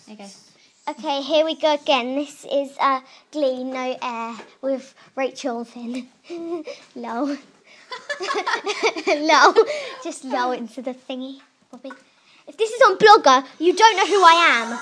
Okay. Okay, here we go again. This is Glee, No Air, with Rachel and Finn. Lol. Lol. Just lol into the thingy, Bobby. If this is on Blogger, you don't know who I am.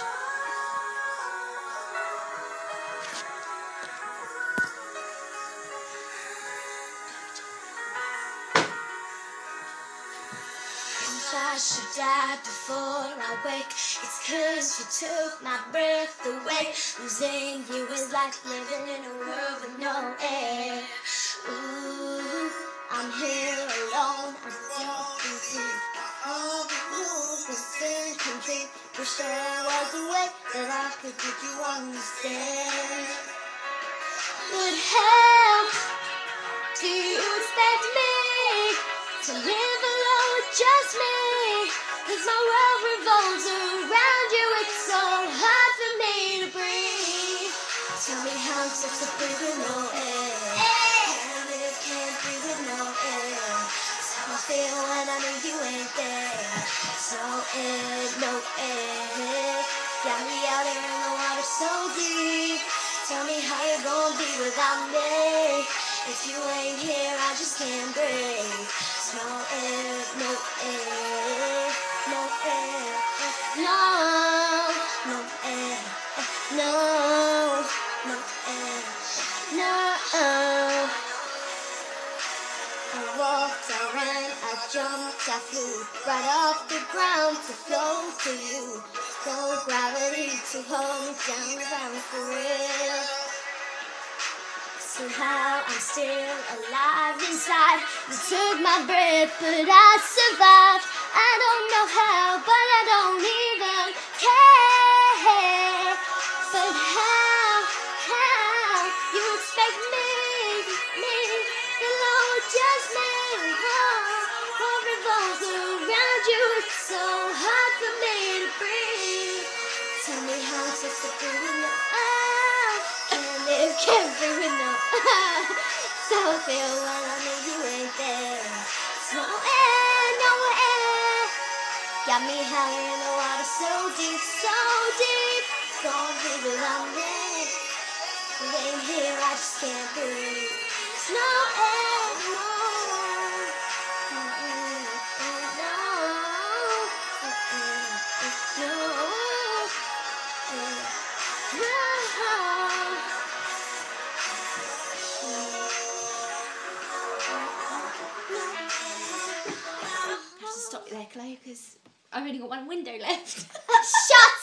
I should die before I wake. It's 'cause you took my breath away. Losing you is like living in a world with no air. Ooh, I'm here alone. I'm walking through all the rules and complete. Wish there was a way that I could make you understand. But how do you expect me to live alone with just me? 'Cause my world revolves around you. It's so hard for me to breathe. Tell me how I'm supposed to breathe with no air. Can't breathe with no air. That's how I feel when I know you ain't there. So no air. Got me out here in the water so deep. Tell me how you're gonna be without me. If you ain't here, I just can't breathe. No air, no air, no air, no, no air, no, no air, no. I walked, I ran, I jumped, I flew right off the ground to float to you. No gravity to hold me down for real. Somehow I'm still alive inside. You took my breath, but I survived. I don't know how, but I don't even care. But how you expect me, alone with just me? What revolves around you? It's so hard for me to breathe. Tell me how I'm supposed to breathe now. Can't breathe with no so I feel when I know you ain't there. No air, no air. Got me hanging in the water so deep, so deep. Don't breathe without me. You ain't here, I just can't breathe. No air, no air. No air, no air, no. I have to stop you there, Chloe, because I've only got one window left. Shut